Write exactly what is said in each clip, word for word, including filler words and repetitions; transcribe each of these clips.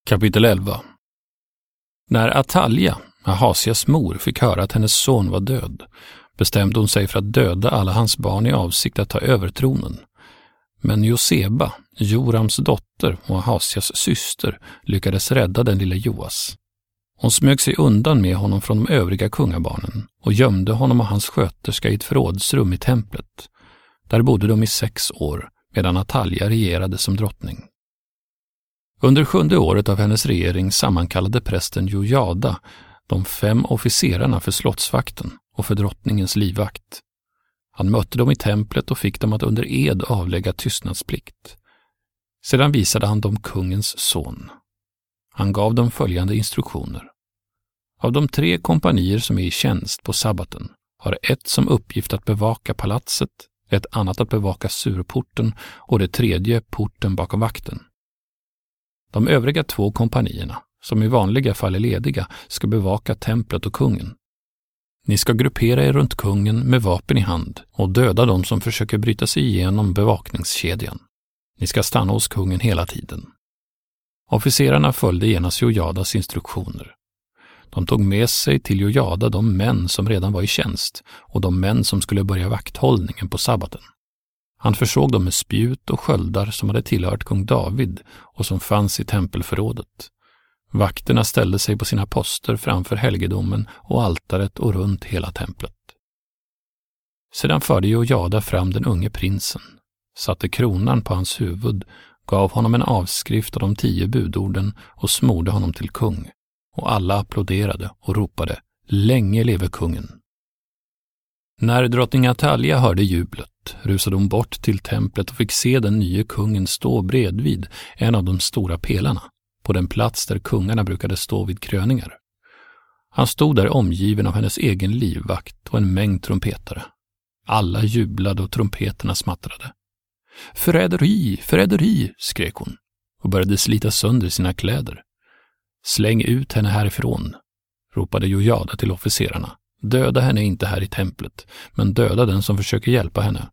Kapitel elva. När Atalja, Ahasias mor, fick höra att hennes son var död, bestämde hon sig för att döda alla hans barn i avsikt att ta över tronen. Men Joseba, Jorams dotter och Ahasias syster, lyckades rädda den lilla Joas. Hon smög sig undan med honom från de övriga kungabarnen och gömde honom och hans sköterska i ett förrådsrum i templet. Där bodde de i sex år, medan Atalja regerade som drottning. Under sjunde året av hennes regering sammankallade prästen Jojada de fem officerarna för slottsvakten och för drottningens livvakt. Han mötte dem i templet och fick dem att under ed avlägga tystnadsplikt. Sedan visade han dem kungens son. Han gav dem följande instruktioner. Av de tre kompanier som är i tjänst på sabbaten har ett som uppgift att bevaka palatset, ett annat att bevaka surporten och det tredje porten bakom vakten. De övriga två kompanierna, som i vanliga fall är lediga, ska bevaka templet och kungen. Ni ska gruppera er runt kungen med vapen i hand och döda de som försöker bryta sig igenom bevakningskedjan. Ni ska stanna hos kungen hela tiden. Officerarna följde genast Jojadas instruktioner. De tog med sig till Jojada de män som redan var i tjänst och de män som skulle börja vakthållningen på sabbaten. Han försåg dem med spjut och sköldar som hade tillhört kung David och som fanns i tempelförrådet. Vakterna ställde sig på sina poster framför helgedomen och altaret och runt hela templet. Sedan förde Jojada fram den unge prinsen, satte kronan på hans huvud, gav honom en avskrift av de tio budorden och smorde honom till kung. Och alla applåderade och ropade, länge leve kungen. När drottning Atalja hörde jublet rusade hon bort till templet och fick se den nye kungen stå bredvid en av de stora pelarna, på den plats där kungarna brukade stå vid kröningar. Han stod där omgiven av hennes egen livvakt och en mängd trumpetare. Alla jublade och trumpeterna smattrade. Förräderi, förräderi, skrek hon och började slita sönder sina kläder. Släng ut henne härifrån, ropade Jojada till officerarna. Döda henne inte här i templet, men döda den som försöker hjälpa henne.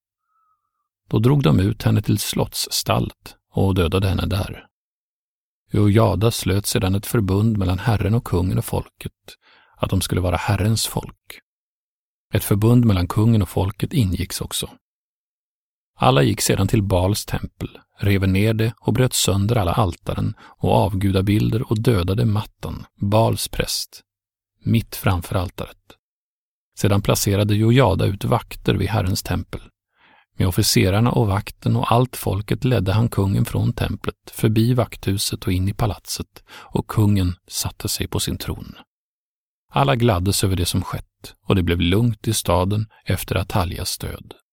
Då drog de ut henne till slottsstallet och dödade henne där. Jojada slöt sedan ett förbund mellan herren och kungen och folket, att de skulle vara herrens folk. Ett förbund mellan kungen och folket ingicks också. Alla gick sedan till Baals tempel, rev ner det och bröt sönder alla altaren och avgudabilder och dödade Mattan, Baals präst, mitt framför altaret. Sedan placerade Jojada ut vakter vid Herrens tempel. Med officerarna och vakten och allt folket ledde han kungen från templet, förbi vakthuset och in i palatset, och kungen satte sig på sin tron. Alla gladdes över det som skett, och det blev lugnt i staden efter Ataljas död.